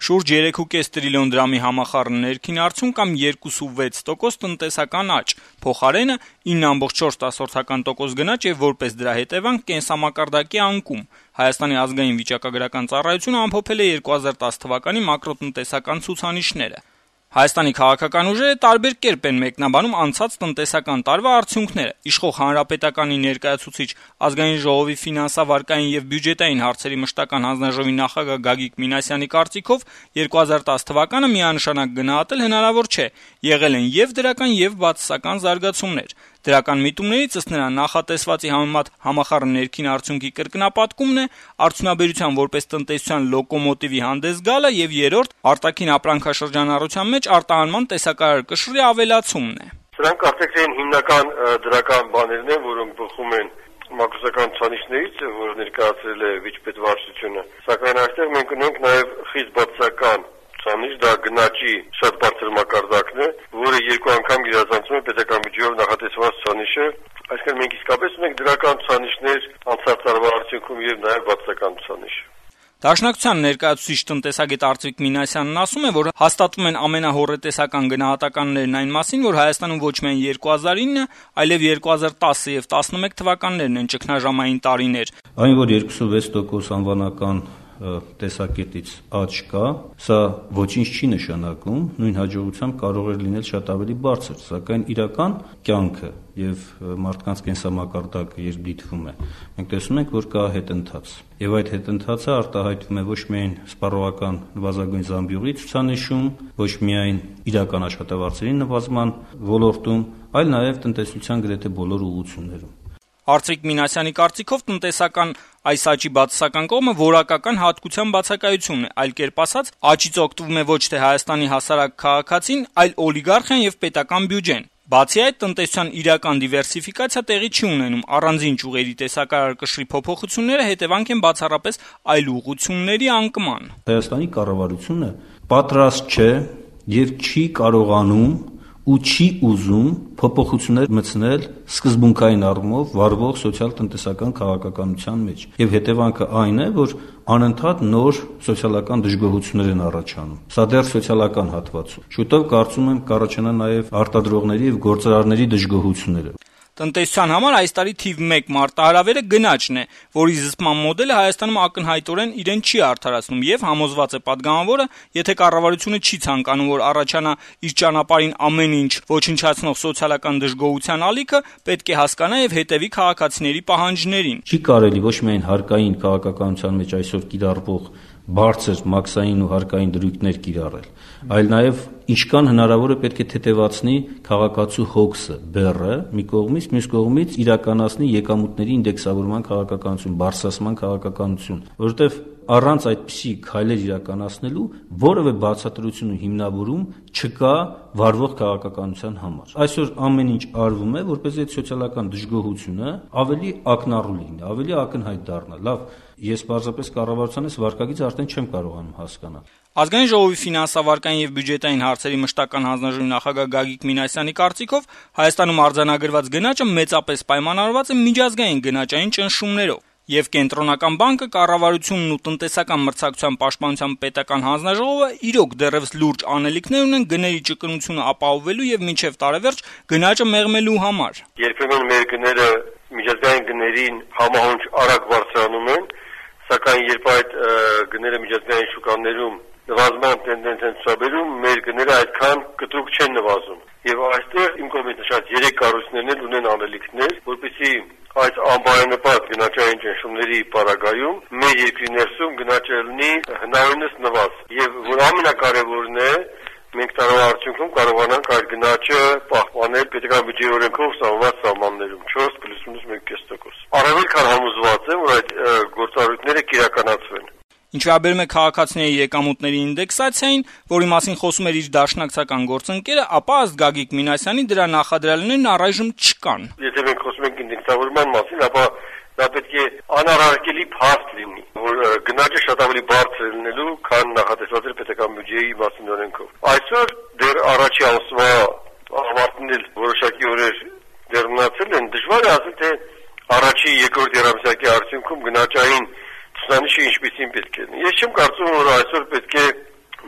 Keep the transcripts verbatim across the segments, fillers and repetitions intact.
շուրջ երեք կoma պենս տրիլիոն դրամի համախառն ներքին արդյունք կամ երկու կoma վեց տոկոս տնտեսական աճ, փոխարենը ինը կoma չորս տոկոս գնաճ եւ որպես դրա հետեւանք կենսամակարդակի անկում։ Հայաստանի ազգային վիճակագրական ծառայությունը ամփոփել է երկու հազար տասը թվականի մակրոտնտեսական ցուցանիշները։ Հայաստանի քաղաքական ուժերը տարբեր կերպ են մեկնաբանում անցած տնտեսական տարվա արդյունքները։ Իշխող հանրապետականի ներկայացուցիչ ազգային ժողովի ֆինանսավարկային եւ բյուջետային հարցերի մշտական հանձնաժողովի նախագահ Գագիկ Մինասյանի կարծիքով երկու հազար տասը թվականը միանշանակ գնահատել հնարավոր չէ։ Եղել են եւ դրական եւ բացասական զարգացումներ։ Դրական միտումներից ըստ նրա նախատեսվածի համեմատ համախառն ներքին արդյունքի կրկնապատկումն է, արդյունաբերության որպես տնտեսության լոկոմոտիվի հանդես գալը եւ երրորդ արտաքին ապրանքաշրջանառության մեջ արտահանման տեսակարար կշռի ավելացումն է։ Սրանք արդյոք են հիմնական դրական բաներն են, որոնք բխում են մակրոսական ցուցանիշներից, որ ներկայացրել է վիճպետվարչությունը։ Սակայն այստեղ մենք ունենք նաեւ խիստ բացասական ցուցանիշ, դա գնաճի շատ բարձր մակարդակն է, որը երկու անգամ գերազանցում է պետական բյուջեով նախատեսված ցուցանիշը։ Այսինքն մենք իսկապես ունենք դրական ցուցանիշներ անցած տարվա արդյունքում եւ նաեւ բացասական ցուցանիշ։ Դաշնակցության ներկայացուցիչ տնտեսագետ Արծվիկ Մինասյանն ասում է, որ հաստատում են ամենահոռետեսական գնահատականներն այն մասին, որ Հայաստանում ոչ միայն երկու հազար ինը, այլև երկու հազար տասը եւ տասնմեկ թվականներն են ճգնաժամային տարիներ։ Այն, որ երկու կoma վեց տոկոս անվանական տեսակետից աճ կա, սա ոչինչ չի նշանակում, նույն հաջողությամբ կարող է լինել շատ ավելի բարձր, սակայն իրական կյանքը եւ մարդկանց կենսամակարդակը երբ դիտվում է, մենք տեսնում ենք, որ կա հետընթաց։ Եվ այդ հետընթացը արտահայտվում է ոչ միայն սպառողական նվազագույն զամբյուղի ցուցանիշում, ոչ միայն իրական աշխատավարձերի նվազման ոլորտում, այլ նաեւ տնտեսության գրեթե բոլոր ուղղություններում։ Արծվիկ Մինասյանի կարծիքով տնտեսական այս աճի բացասական կողմը որակական հատկության բացակայությունն է, այլ կերպ ասած, աճից օգտվում է ոչ թե Հայաստանի հասարակ քաղաքացին, այլ օլիգարխիան եւ պետական բյուջեն։ Բացի այդ, տնտեսության իրական դիվերսիֆիկացիա տեղի չի ունենում, առանձին ճյուղերի տեսակարար կշռի փոփոխությունները հետևանք են բացառապես այլ ուղղությունների անկման։ Հայաստանի կառավարությունը պատրաստ չէ եւ չի կարողանում ու չի ուզում փոփոխություններ մտցնել սկզբունքային առումով վարվող սոցիալ-տնտեսական քաղաքականության մեջ։ Եվ հետևանքը այն է, որ անընդհատ նոր սոցիալական դժգոհություններ են առաջանում։ Սա դեռ սոցիալական հատվածում։ Շուտով կարծում եմ կառաջանա նաև արտադրողների եւ գործարարների դժգոհությունները։ Տնտեսության համար այս տարի թիվ մեկ մարտահրավերը գնաճն է, որի զսպման մոդելը Հայաստանում ակնհայտորեն իրեն չի արդարացնում եւ համոզված է պատգամավորը, եթե կառավարությունը չի ցանկանում, որ առաջանա իր ճանապարհին ամեն ինչ ոչնչացնող սոցիալական դժգոհության ալիքը, պետք է հասկանա եւ հետեւի քաղաքացիների պահանջներին։ Չի կարելի ոչ միայն հարկային քաղաքականության մեջ այսօր կիրառվող բարձր մաքսային ու հարկային դրույթներ կիրառել, այլ նաև ինչքան հնարավոր է պետք է թեթևացնի քաղաքացու հոգսը, բեռը, մի կողմից, մյուս կողմից իրականացնի եկամուտների ինդեքսավորման քաղաքականություն, բարձրացման քաղաքականություն, որովհետև առանց այդպիսի քայլեր իրականացնելու որևէ բացատրություն ու հիմնավորում չկա վարվող քաղաքականության համար։ Այսօր ամեն ինչ արվում է, որպեսզի այդ սոցիալական դժգոհությունը ավելի ակնառու լինի, ավելի ակնհայտ դառնա։ Լավ, ես պարզապես կառավարության այս վարկագիծը արդեն չեմ կարողանում հասկանալ։ Ազգային ժողովի ֆինանսավարկային եւ բյուջետային հարցերի մշտական հանձնաժողովի նախագահ Գագիկ Մինասյանի կարծիքով Հայաստանում արձանագրված գնաճը մեծապես պայմանավորված է միջազգային գնաճային ճնշումներով, եւ կենտրոնական բանկը, կառավարությունն ու տնտեսական մրցակցության պաշտպանության պետական հանձնաժողովը իրոք դեռևս լուրջ անելիքներ ունեն գների ճկունությունը ապահովելու եւ մինչեւ տարեվերջ գնաճը մեղմելու համար։ Երբեմն մեր գները միջազգային գներին համահունչ արագ բարձրանում են, սակայն երբ այդ գները միջազգային շուկաներում նվազման տենդենս են ցուցաբերում, մեր գները այդքան կտրուկ չեն նվազում։ Եւ այստեղ իմ կողմից նշած երեք կառույցներն էլ ունեն անելիքներ, որպեսզի այս անբարենպաստ գնաճային ճնշումների պարագայում մեր երկրի ներսում գնաճը լինի հնարավորինս նվազ։ Եվ որ ամենակարևորն է, մենք տարվա արդյունքում կարողանանք այդ գնաճը պահպանել պետական բյուջեի օրենքով սահմանված սահմաններում չորս պլյուս մինուս մեկ կես տոկոս։ Առավել քան համոզված եմ, որ այդ գործառույթները կիրականացվեն։ Ինչ վերաբերում է քաղաքացիների եկամուտների ինդեքսացիային, որի մասին խոսում էր իր դաշնակցական գործընկերը, ապա ըստ Գագիկ Մինասյանի դրա նախադրյալներն առայժմ չկան։ Եթե մենք խոսում ենք ինդեքսավորման մասին, ապա դա պետք է անառարկելի փաստ լինի, որ գնաճը շատ ավելի բարձր է լինելու, քան նախատեսված էր պետական բյուջեի մասին օրենքով։ Այսօր դեռ առաջի ամսվա ավարտին էլ որոշակի օրեր դեռ մնացել են, դժվար է ասել, թե առաջի երկրորդ երամսյակի արդյունքում գնաճային ցուցանիշը ինչպեսին պետք է լինի։ Ես չեմ կարծում, որ այսօր պետք է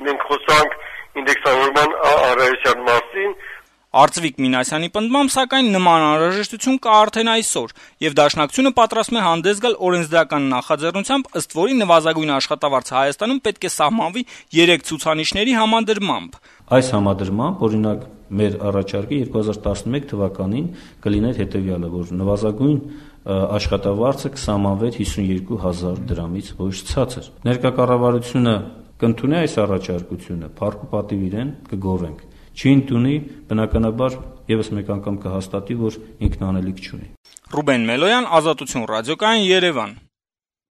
Արծվիկ Մինասյանի պնդմամբ, սակայն նման անհրաժեշտություն կա արդեն այսօր, եւ Դաշնակցությունը պատրաստվում է հանդես գալ օրենսդրական նախաձեռնությամբ, ըստ որի նվազագույն աշխատավարձը Հայաստանում պետք է սահմանվի երեք ցուցանիշների համադրմամբ։ Այս համադրմամբ, օրինակ, մեր առաջարկը երկու հազար տասնմեկ թվականին կլիներ հետեւյալը, որ նվազագույն աշխատավարձը կսահմանվեր հիսունյոթ հազար դրամից ոչ ցածր։ Ներկա կառավարությունը կընդունի այս առաջարկությունը, փառք ու պատիվ իրեն կգովենք։ Չի ընդունի, բնականաբար եւս մեկ անգամ կհաստատի, որ ինքն անելիք չունի։ Ռուբեն Մելոյան, Ազատություն ռադիոկայան, Երևան։